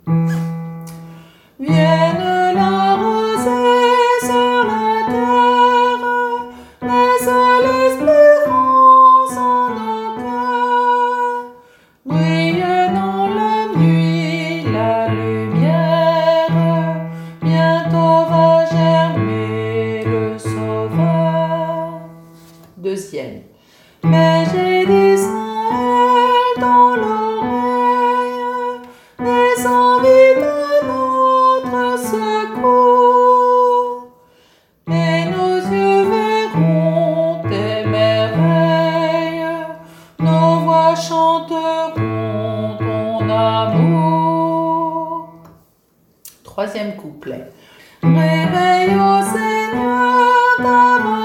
Vienne la rosée sur la terre, laisse l'espérance en nos cœurs. Brille dans la nuit la lumière, bientôt va germer le sauveur. Deuxième. Berger d'Israël dans l'oreille, descends vite à notre secours, et nos yeux verront tes merveilles, nos voix chanteront ton amour. Troisième couplet. Réveille au Seigneur ta